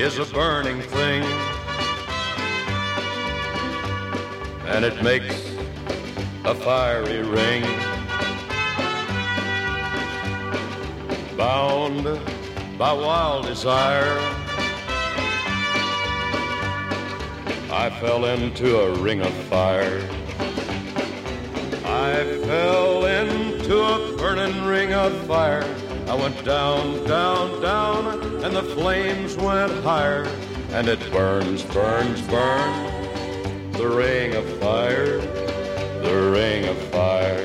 is a burning thing, and it makes a fiery ring. Bound by wild desire, I fell into a ring of fire. I fell into a burning ring of fire. I went down, down, down, and the flames went higher. And it burns, burns, burns, the ring of fire, the ring of fire.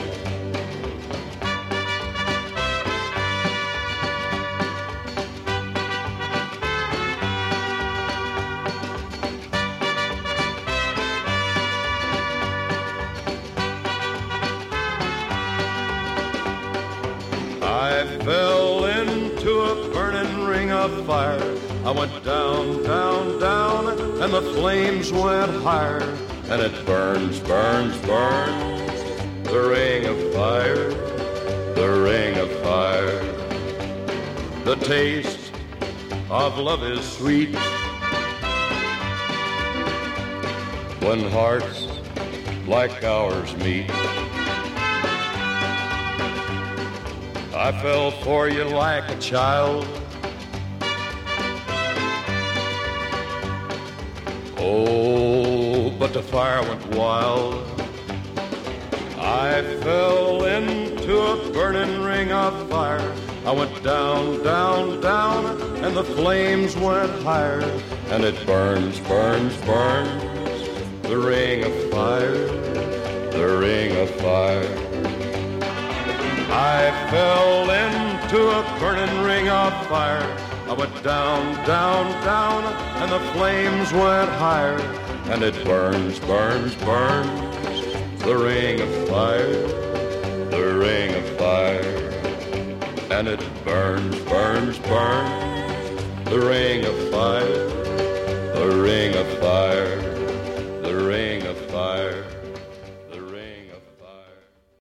I fell into a burning ring of fire. I went down, down, down, and the flames went higher. And it burns, burns, burns, the ring of fire, the ring of fire. The taste of love is sweet when hearts like ours meet. I fell for you like a child. Oh, but the fire went wild. I fell into a burning ring of fire. I went down, down, down, and the flames went higher. And it burns, burns, burns, the ring of fire, the ring of fire. I fell into a burning ring of fire. I went down, down, down, and the flames went higher. And it burns, burns, burns, the ring of fire, the ring of fire. And it burns, burns, burns, the ring